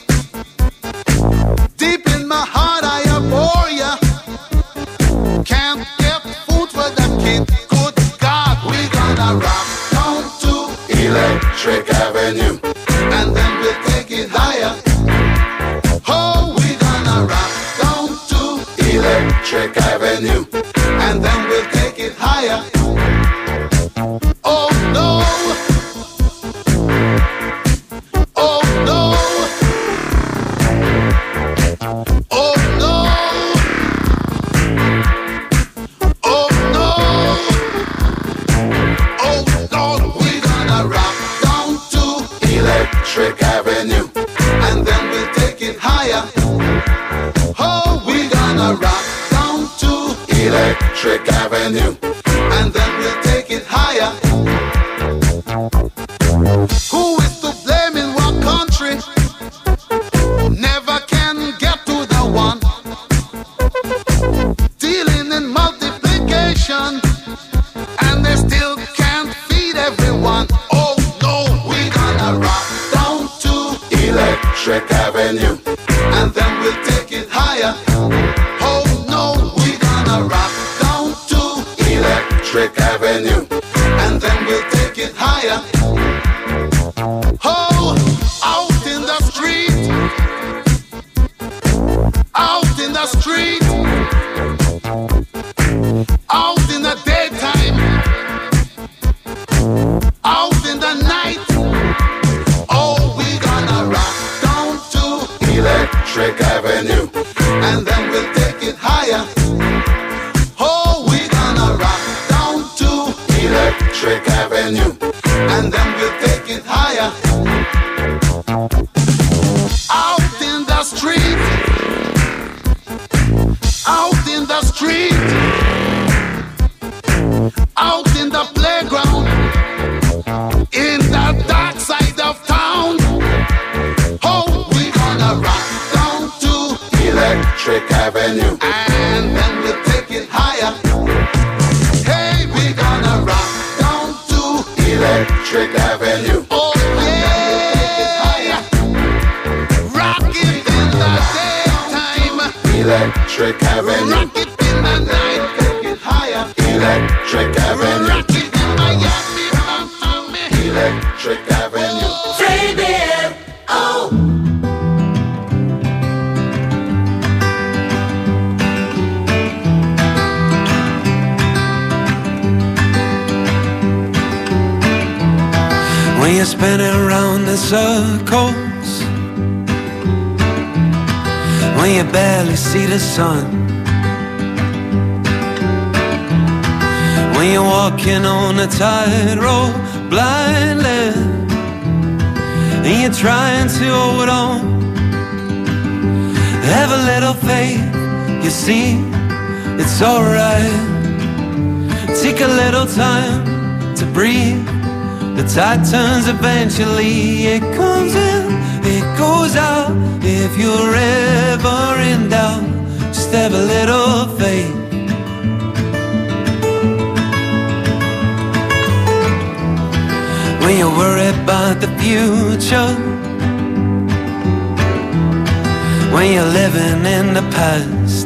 Deep in my heart I abhor ya. Can't get food for the kid. Good God, we're gonna rock down to Electric Avenue, and then we'll take it higher. Oh, we're gonna rock down to Electric Avenue, and then we'll take it higher. Oh no. Electric Avenue, and then we'll take it higher. Oh, we're gonna rock down to Electric Avenue, and then we'll take it higher. Who is to blame in what country? Never can get to the one. Dealing in multiplication, and they still can't feed everyone. Oh no, we're gonna rock down to Electric Avenue, and then we'll take it higher. Oh no, we're gonna rock down to Electric Avenue, and then we'll take it higher. Oh, out in the street, out in the street, out in the daytime, out in the night. Oh, we're gonna rock down to Electric Avenue, and then we'll take it higher. Oh, we're gonna rock down to Electric Avenue, and then we'll take it higher. Out in the street, out in the street, out in the playground, in the dark side of town. Oh, we're gonna rock down to Electric Avenue, and then we'll take it higher. Hey, we're gonna rock down to Electric Avenue. Oh yeah, rock it in the daytime, Electric Avenue. Rock it in the night, take it higher, Electric Avenue. Rock it in Miami, Electric Avenue. Fabian, oh. When you're spinning around in circles, when you barely see the sun, when you're walking on a tightrope blindly, and you're trying to hold on, have a little faith, you see, it's alright. Take a little time to breathe. The tide turns eventually. It comes in, it goes out. If you're ever in doubt, just have a little faith. When you're worried about the future, when you're living in the past,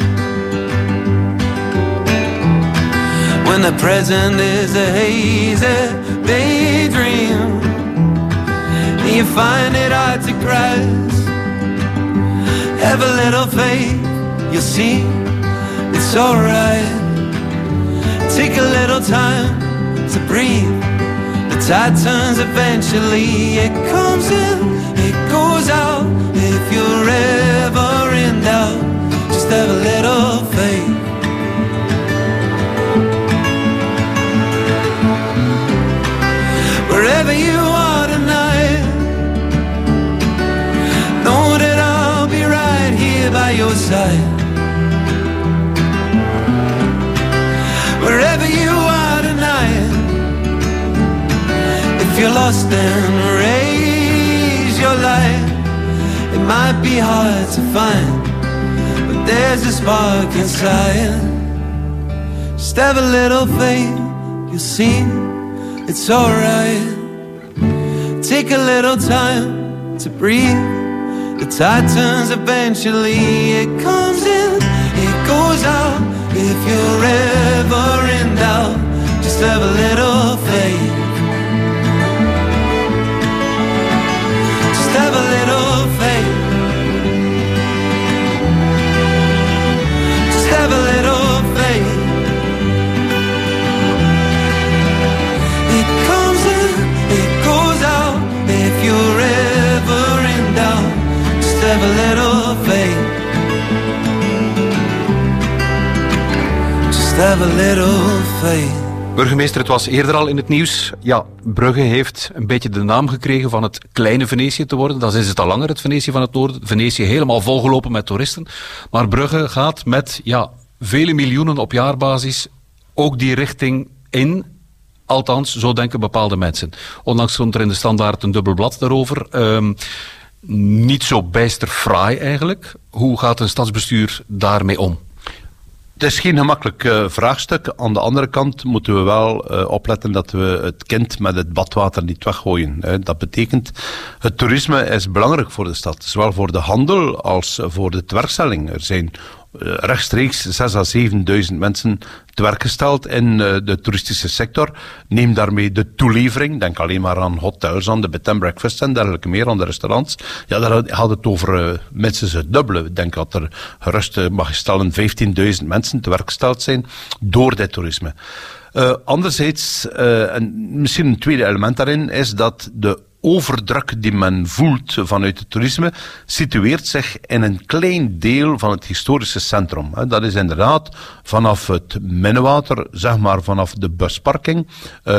when the present is a hazy daydream, and you find it hard to grasp, have a little faith, you'll see it's alright. Take a little time to breathe. The tide turns eventually. It comes in, it goes out. If you're ever in doubt, just have a little faith. Wherever you are tonight, know that I'll be right here by your side. Wherever you are tonight, if you're lost, then raise your light. It might be hard to find, but there's a spark inside. Just have a little faith, you'll see it's alright. Take a little time to breathe. The tide turns eventually. It comes in, it goes out. If you're ever in doubt, just have a little faith. Just have a little faith. Just have a little faith. It comes in, it goes out. If you're ever in doubt, just have a little faith. Just have a little faith. Burgemeester, het was eerder al in het nieuws. Ja, Brugge heeft een beetje de naam gekregen van het kleine Venetië te worden. Dat is het al langer, het Venetië van het Noorden. Venetië helemaal volgelopen met toeristen. Maar Brugge gaat met vele miljoenen op jaarbasis ook die richting in. Althans, zo denken bepaalde mensen. Onlangs stond er in de Standaard een dubbel blad daarover. Niet zo bijster fraai eigenlijk. Hoe gaat een stadsbestuur daarmee om? Het is geen gemakkelijk vraagstuk. Aan de andere kant moeten we wel opletten dat we het kind met het badwater niet weggooien. Dat betekent, het toerisme is belangrijk voor de stad. Zowel voor de handel als voor de tewerkstelling. Er zijn rechtstreeks 6.000 à 7.000 mensen te werk gesteld in de toeristische sector. Neem daarmee de toelevering. Denk alleen maar aan hotels, aan de bed and breakfast en dergelijke meer, aan de restaurants. Ja, daar had het over minstens het dubbele. Ik denk dat er gerust, mag je stellen, 15.000 mensen te werk gesteld zijn door dit toerisme. Anderzijds, en misschien een tweede element daarin, is dat de overdruk die men voelt vanuit het toerisme situeert zich in een klein deel van het historische centrum. Dat is inderdaad vanaf het Minnewater, zeg maar vanaf de busparking,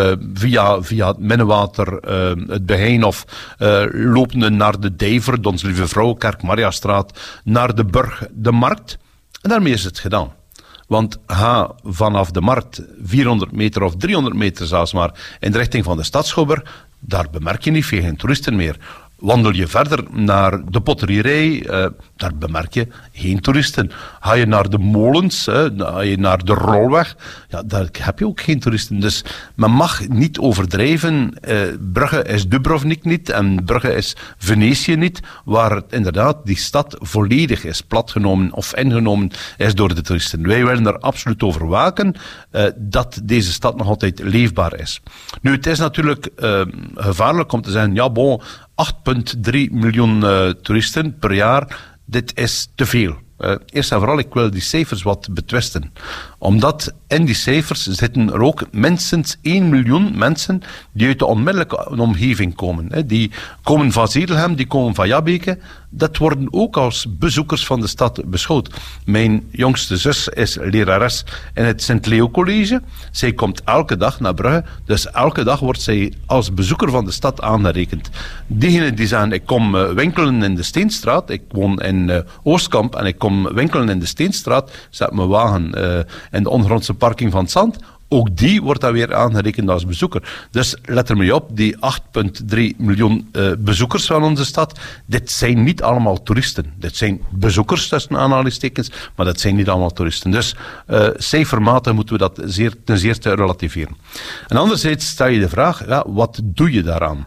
via het Minnewater, het Begijnhof, lopende naar de Dijver, Ons Lieve Vrouwenkerk, Mariastraat, naar de Burg, de Markt. En daarmee is het gedaan. Want ga vanaf de Markt 400 meter of 300 meter zelfs maar in de richting van de Stadsschouwburg, daar bemerk je niet veel, geen toeristen meer. Wandel je verder naar de potterierij, daar bemerk je geen toeristen. Ga je naar de molens, ga je naar de Rolweg, ja, daar heb je ook geen toeristen. Dus men mag niet overdrijven. Brugge is Dubrovnik niet en Brugge is Venetië niet, waar het inderdaad die stad volledig is platgenomen of ingenomen is door de toeristen. Wij willen er absoluut over waken dat deze stad nog altijd leefbaar is. Nu, het is natuurlijk gevaarlijk om te zeggen, ja bon, 8,3 miljoen toeristen per jaar, dit is te veel. Eerst en vooral, ik wil die cijfers wat betwisten. Omdat in die cijfers zitten er ook minstens 1 miljoen mensen die uit de onmiddellijke omgeving komen. Die komen van Zedelhem, die komen van Jabbeke. Dat worden ook als bezoekers van de stad beschouwd. Mijn jongste zus is lerares in het Sint-Leo College. Zij komt elke dag naar Brugge, dus elke dag wordt zij als bezoeker van de stad aangerekend. Diegenen die zeggen, ik kom winkelen in de Steenstraat, ik woon in Oostkamp en ik kom kom winkelen in de Steenstraat, zet mijn wagen in de ondergrondse parking van het Zand. Ook die wordt dan weer aangerekend als bezoeker. Dus let er mee op, die 8,3 miljoen bezoekers van onze stad, dit zijn niet allemaal toeristen. Dit zijn bezoekers, tussen aanhalingstekens, maar dat zijn niet allemaal toeristen. Dus cijfermatig moeten we dat ten zeerste relativeren. En anderzijds stel je de vraag, ja, wat doe je daaraan?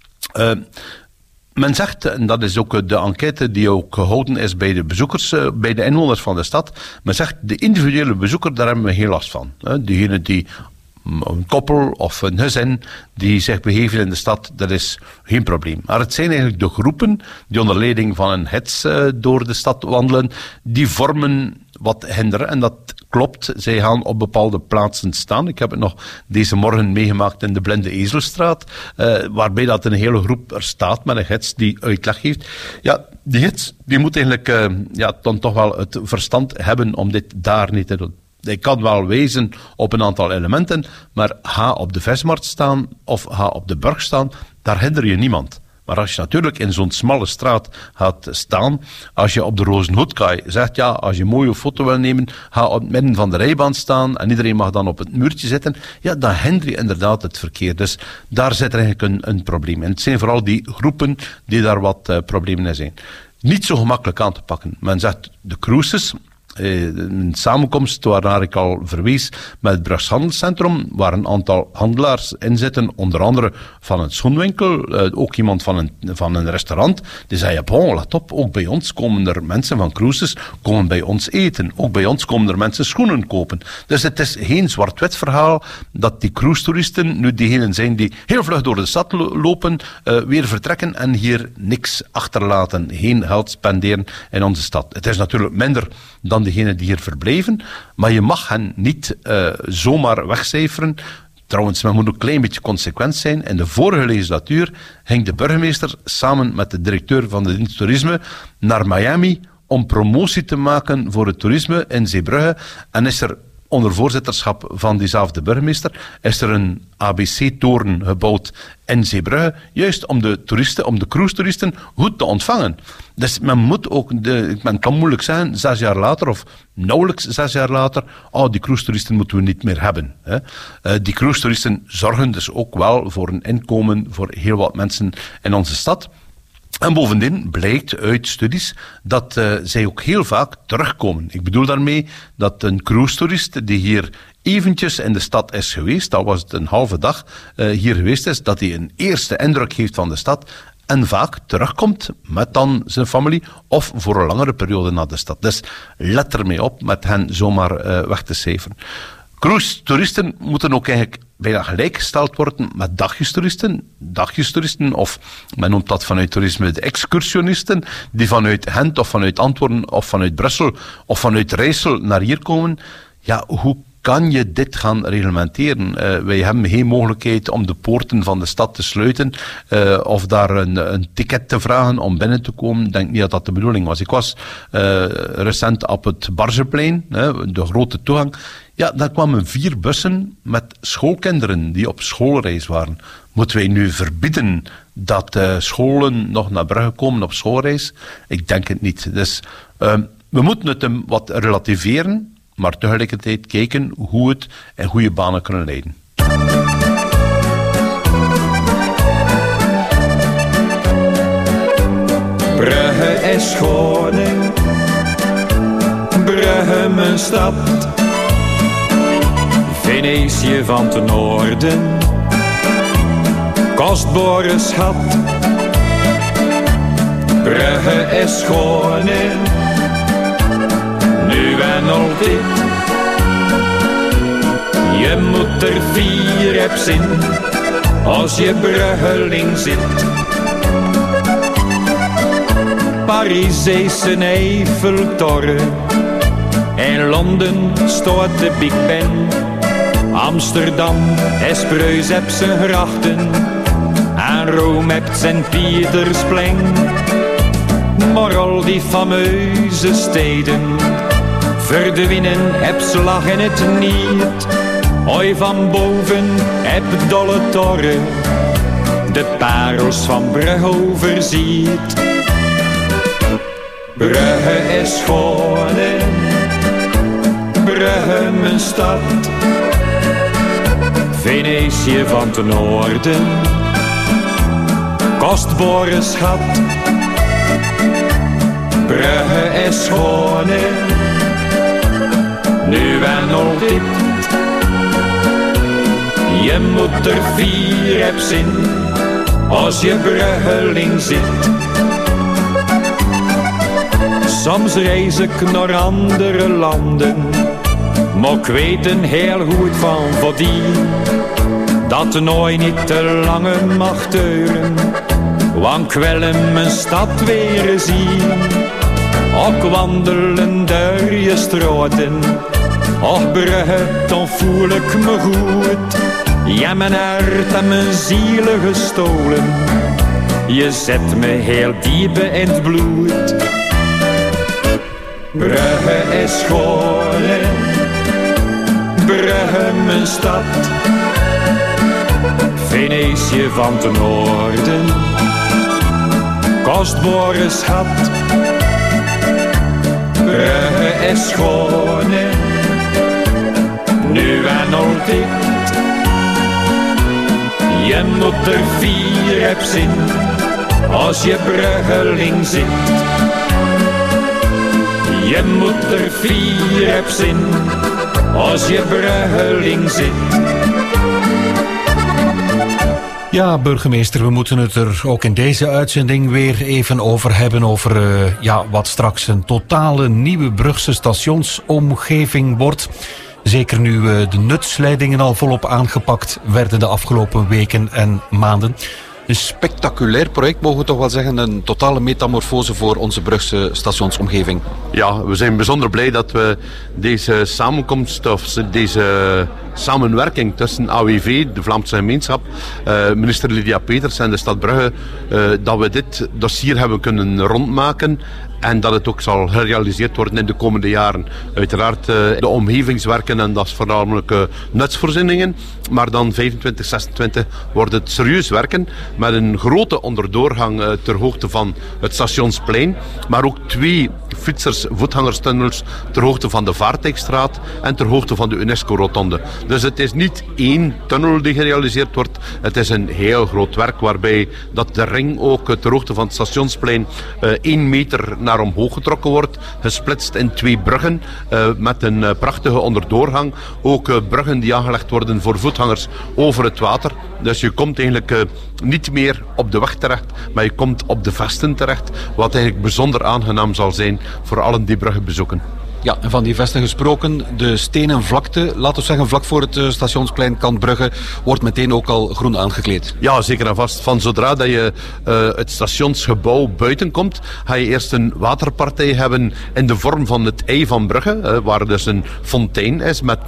Men zegt, en dat is ook de enquête die ook gehouden is bij de bezoekers, bij de inwoners van de stad, men zegt, de individuele bezoeker, daar hebben we heel last van. Diegene die een koppel of een gezin die zich begeven in de stad, dat is geen probleem. Maar het zijn eigenlijk de groepen die onder leiding van een gids door de stad wandelen, die vormen wat hinderen. En dat klopt, zij gaan op bepaalde plaatsen staan. Ik heb het nog deze morgen meegemaakt in de Blinde Ezelstraat, waarbij dat een hele groep er staat met een gids die uitleg geeft. Ja, die gids die moet eigenlijk dan toch wel het verstand hebben om dit daar niet te doen. Hij kan wel wijzen op een aantal elementen, maar ga op de Vestmarkt staan of ga op de Burg staan, daar hinder je niemand. Maar als je natuurlijk in zo'n smalle straat gaat staan, als je op de Rozenhoedkaai zegt, ja, als je een mooie foto wil nemen, ga op het midden van de rijbaan staan en iedereen mag dan op het muurtje zitten, ja, dan hinder je inderdaad het verkeer. Dus daar zit er eigenlijk een probleem. En het zijn vooral die groepen die daar wat problemen in zijn. Niet zo gemakkelijk aan te pakken. Men zegt, de cruises, een samenkomst waarnaar ik al verwees met het Brugs Handelscentrum, waar een aantal handelaars in zitten, onder andere van een schoenwinkel, ook iemand van een restaurant, die zei, ja, bon, let op, ook bij ons komen er mensen van cruises, komen bij ons eten, ook bij ons komen er mensen schoenen kopen. Dus het is geen zwart-wit verhaal dat die cruise-toeristen nu diegenen zijn die heel vlug door de stad lopen, weer vertrekken en hier niks achterlaten, geen geld spenderen in onze stad. Het is natuurlijk minder dan degenen die hier verblijven, maar je mag hen niet zomaar wegcijferen. Trouwens, men moet ook een klein beetje consequent zijn. In de vorige legislatuur ging de burgemeester samen met de directeur van de dienst toerisme naar Miami om promotie te maken voor het toerisme in Zeebrugge en is er onder voorzitterschap van diezelfde burgemeester, is er een ABC-toren gebouwd in Zeebrugge, juist om de toeristen, om de cruise-toeristen goed te ontvangen. Dus men moet ook, men kan moeilijk zeggen, 6 jaar later, of nauwelijks 6 jaar later, die cruise-toeristen moeten we niet meer hebben. Die cruise-toeristen zorgen dus ook wel voor een inkomen voor heel wat mensen in onze stad. En bovendien blijkt uit studies dat zij ook heel vaak terugkomen. Ik bedoel daarmee dat een cruise-toerist die hier eventjes in de stad is geweest, al was het een halve dag hier geweest is, dat hij een eerste indruk heeft van de stad en vaak terugkomt met dan zijn familie of voor een langere periode naar de stad. Dus let ermee op met hen zomaar weg te cijferen. Cruise-toeristen moeten ook eigenlijk bijna gelijkgesteld worden met dagjestoeristen. Dagjestoeristen, of men noemt dat vanuit toerisme de excursionisten, die vanuit Gent of vanuit Antwerpen of vanuit Brussel of vanuit Rijssel naar hier komen. Ja, hoe kan je dit gaan reglementeren? Wij hebben geen mogelijkheid om de poorten van de stad te sluiten of daar een ticket te vragen om binnen te komen. Ik denk niet dat dat de bedoeling was. Ik was recent op het Bargeplein, de grote toegang. Ja, daar kwamen 4 bussen met schoolkinderen die op schoolreis waren. Moeten wij nu verbieden dat scholen nog naar Brugge komen op schoolreis? Ik denk het niet. Dus we moeten het wat relativeren, maar tegelijkertijd kijken hoe het in goede banen kunnen leiden. Brugge is schoon, Brugge mijn stad. Venetië van ten noorden, kostbare schat. Brugge is schoon, nu en altijd. Je moet er 4 op zin, als je Bruggeling zit. Parijs is een Eiffeltoren, in Londen staat de Big Ben. Amsterdam is Preus heb zijn grachten, en Rome hebt zijn Pietersplein. Maar al die fameuze steden verdwijnen heb slag in het niet. Oi van boven heb dolle toren, de parels van Brugge overziet. Brugge is schoon, Brugge mijn stad. Venetië van het noorden, kostbare schat. Brugge is schoon, nu en altijd. Je moet er 4 op zin, als je Bruggeling zit. Soms reis ik naar andere landen, maar ik weet een heel goed van voor die, dat nooit niet te lange mag duren, want ik wil mijn stad weer zien. Ook wandelen door je straten, och Brugge, dan voel ik me goed. Ja, mijn hart en mijn ziel gestolen, je zet me heel diep in het bloed. Brugge is schoon, Brugge mijn stad. Venetië van het noorden, kostbare schat. Brugge is schoon, nu en altijd. Je moet er 4 op zin, als je Bruggeling zit. Je moet er 4 op zin, als je Bruggeling zit. Ja, burgemeester, we moeten het er ook in deze uitzending weer even over hebben. Over wat straks een totale nieuwe Brugse stationsomgeving wordt. Zeker nu de nutsleidingen al volop aangepakt werden de afgelopen weken en maanden. Een spectaculair project, mogen we toch wel zeggen. Een totale metamorfose voor onze Brugse stationsomgeving. Ja, we zijn bijzonder blij dat we deze samenkomst of deze samenwerking tussen AWV, de Vlaamse gemeenschap, minister Lydia Peters en de stad Brugge, dat we dit dossier hebben kunnen rondmaken. En dat het ook zal gerealiseerd worden in de komende jaren. Uiteraard de omgevingswerken en dat is voornamelijk nutsvoorzieningen. Maar dan 25, 26 wordt het serieus werken. Met een grote onderdoorgang ter hoogte van het Stationsplein. Maar ook 2 fietsers-voetgangerstunnels ter hoogte van de Vaartijkstraat en ter hoogte van de UNESCO-rotonde. Dus het is niet 1 tunnel die gerealiseerd wordt. Het is een heel groot werk waarbij dat de ring ook ter hoogte van het Stationsplein 1 meter naar omhoog getrokken wordt, gesplitst in 2 bruggen met een prachtige onderdoorgang. Ook bruggen die aangelegd worden voor voetgangers over het water. Dus je komt eigenlijk niet meer op de weg terecht, maar je komt op de vesten terecht, wat eigenlijk bijzonder aangenaam zal zijn voor allen die Brugge bezoeken. Ja, en van die vesten gesproken, de stenen vlakte, laten we zeggen vlak voor het Stationsplein Kant Brugge, wordt meteen ook al groen aangekleed. Ja, zeker en vast. Van zodra dat je het stationsgebouw buiten komt, ga je eerst een waterpartij hebben in de vorm van het ei van Brugge, waar dus een fontein is waar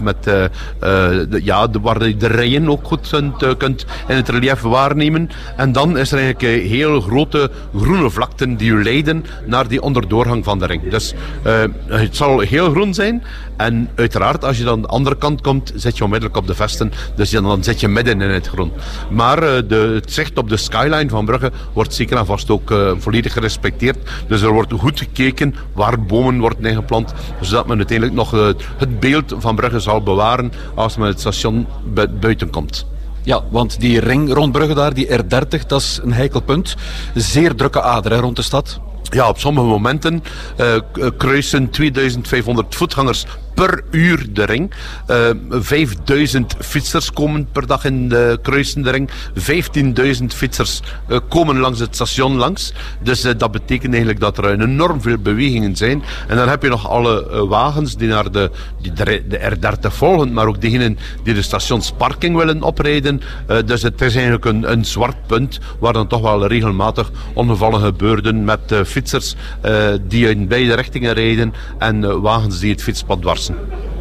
je de rijen ook goed kunt in het relief waarnemen. En dan is er eigenlijk heel grote groene vlakten die u leiden naar die onderdoorgang van de ring. Dus het zal heel groen zijn. En uiteraard, als je dan aan de andere kant komt, zit je onmiddellijk op de vesten. Dus dan zit je midden in het groen. Maar het zicht op de skyline van Brugge wordt zeker en vast ook volledig gerespecteerd. Dus er wordt goed gekeken waar bomen worden ingeplant, zodat men uiteindelijk nog het beeld van Brugge zal bewaren als men het station buiten komt. Ja, want die ring rond Brugge daar, die R30, dat is een heikel punt. Zeer drukke ader rond de stad. Ja, op sommige momenten kruisen 2500 voetgangers per uur de ring. 5000 fietsers komen per dag in de kruisende ring. 15.000 fietsers komen langs het station langs. Dus dat betekent eigenlijk dat er enorm veel bewegingen zijn. En dan heb je nog alle wagens die naar de R30 volgen, maar ook diegenen die de stationsparking willen oprijden. Dus het is eigenlijk een zwart punt waar dan toch wel regelmatig ongevallen gebeurden met fietsers die in beide richtingen rijden en wagens die het fietspad dwarsen.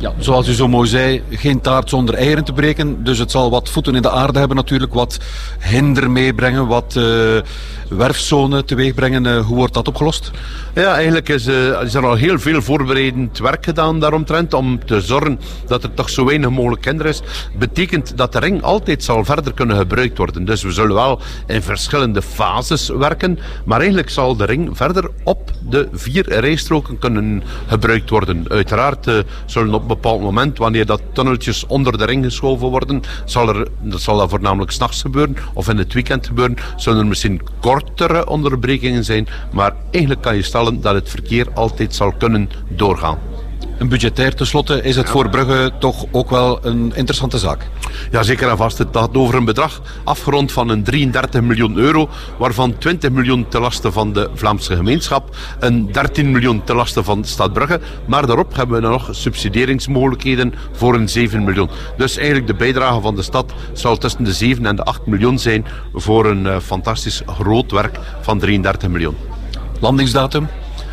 Ja, zoals u zo mooi zei, geen taart zonder eieren te breken. Dus het zal wat voeten in de aarde hebben natuurlijk, wat hinder meebrengen, wat werfzone teweeg brengen. Hoe wordt dat opgelost? Ja, eigenlijk is er al heel veel voorbereidend werk gedaan daaromtrent om te zorgen dat er toch zo weinig mogelijk hinder is. Betekent dat de ring altijd zal verder kunnen gebruikt worden. Dus we zullen wel in verschillende fases werken, maar eigenlijk zal de ring verder op de 4 rijstroken kunnen gebruikt worden. Uiteraard zullen op een bepaald moment, wanneer dat tunneltjes onder de ring geschoven worden, zal dat voornamelijk 's nachts gebeuren of in het weekend gebeuren, zullen er misschien kortere onderbrekingen zijn, maar eigenlijk kan je stellen dat het verkeer altijd zal kunnen doorgaan. En budgetair tenslotte is het voor Brugge toch ook wel een interessante zaak. Ja, zeker en vast. Het gaat over een bedrag afgerond van een 33 miljoen euro, waarvan 20 miljoen ten laste van de Vlaamse gemeenschap, een 13 miljoen ten laste van de stad Brugge, maar daarop hebben we nog subsidieringsmogelijkheden voor een 7 miljoen. Dus eigenlijk de bijdrage van de stad zal tussen de 7 en de 8 miljoen zijn voor een fantastisch groot werk van 33 miljoen. Landingsdatum?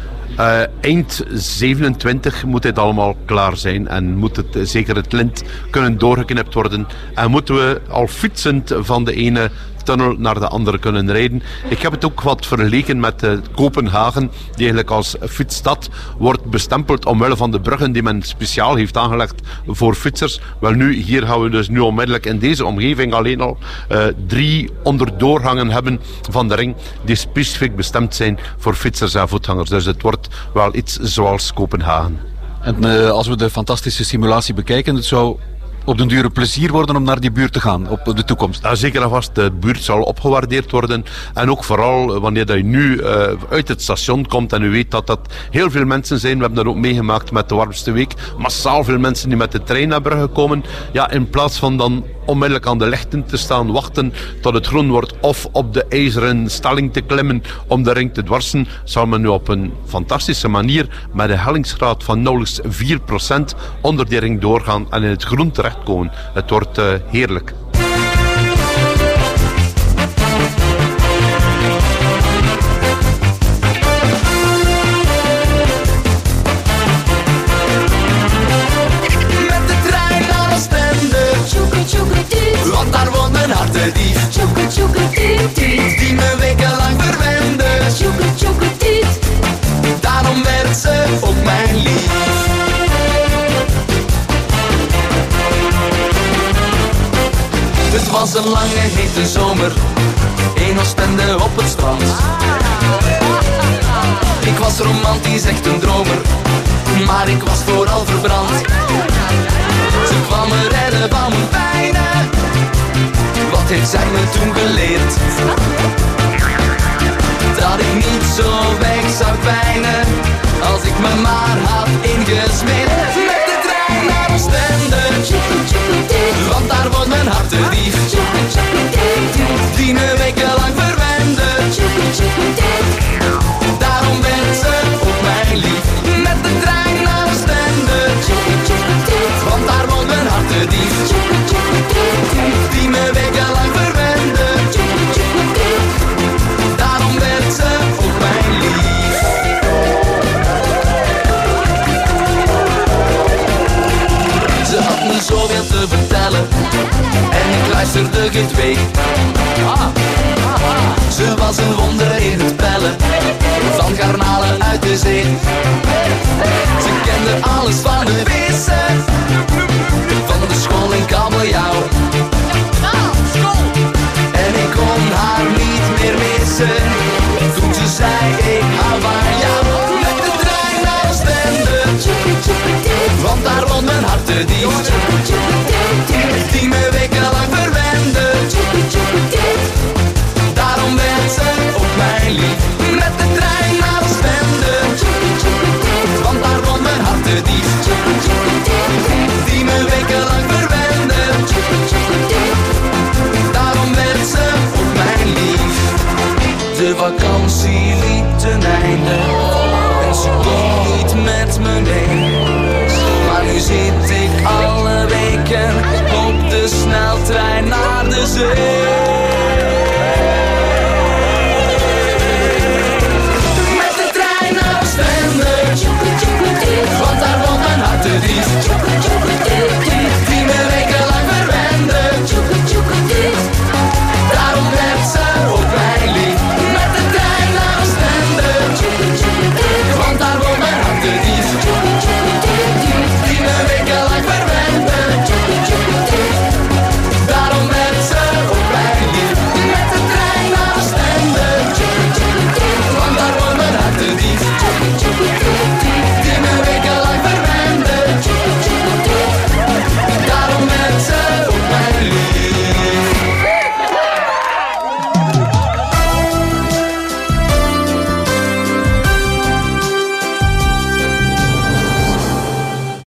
Eind 27 moet dit allemaal klaar zijn en moet zeker het lint kunnen doorgeknipt worden en moeten we al fietsend van de ene tunnel naar de andere kunnen rijden. Ik heb het ook wat vergeleken met Kopenhagen, die eigenlijk als fietsstad wordt bestempeld omwille van de bruggen die men speciaal heeft aangelegd voor fietsers. Wel nu, hier gaan we dus nu onmiddellijk in deze omgeving alleen al 3 onderdoorgangen hebben van de ring die specifiek bestemd zijn voor fietsers en voetgangers. Dus het wordt wel iets zoals Kopenhagen. En als we de fantastische simulatie bekijken, het zou op den duur een plezier worden om naar die buurt te gaan op de toekomst. Ja, zeker en vast. De buurt zal opgewaardeerd worden. En ook vooral wanneer dat je nu uit het station komt en u weet dat dat heel veel mensen zijn. We hebben dat ook meegemaakt met de warmste week. Massaal veel mensen die met de trein naar Brugge komen. Ja, in plaats van dan onmiddellijk aan de lichten te staan wachten tot het groen wordt of op de ijzeren stelling te klimmen om de ring te dwarsen, zal men nu op een fantastische manier met een hellingsgraad van nauwelijks 4% onder die ring doorgaan en in het groen terechtkomen. Het wordt heerlijk. Want daar woont een hartedief, die me wekenlang verwende. Daarom werd ze ook mijn lief. Het was een lange hete zomer, in Oostende op het strand. Ik was romantisch, echt een dromer, maar ik was vooral verbrand. Ze kwam me redden van mijn pijnen. Wat heeft zij me toen geleerd? Dat ik niet zo weg zou pijnen als ik me maar had ingesmeerd. Met de trein naar Oostende, want daar woont mijn hartedief, die me wekenlang verwende. Daarom werd ze ook mijn lief. Met de trein naar Oostende, want daar woont mijn hartedief, die me wekenlang verwende. Daarom werd ze ook mijn lief. Ze had me zoveel te vertellen en ik luisterde geen twee. Ze was een wonder in het bellen van garnalen uit de zee. Ze kende alles van de vissen, van de school in kabeljauw. En ik kon haar niet meer missen toen ze zei ik hou van jou. Met de trein naar Oostende, want daar woont mijn hartedief, die me wekenlang verwende. Daarom werd ze ook mijn lief. Met de trein naar Oostende, want daar woont mijn hartedief, die me wekenlang verwende. Daarom werd ze ook mijn lief. De vakantie liep ten einde en ze kon niet met me mee. Maar nu zit ik alle weken op de sneltrein naar de zee.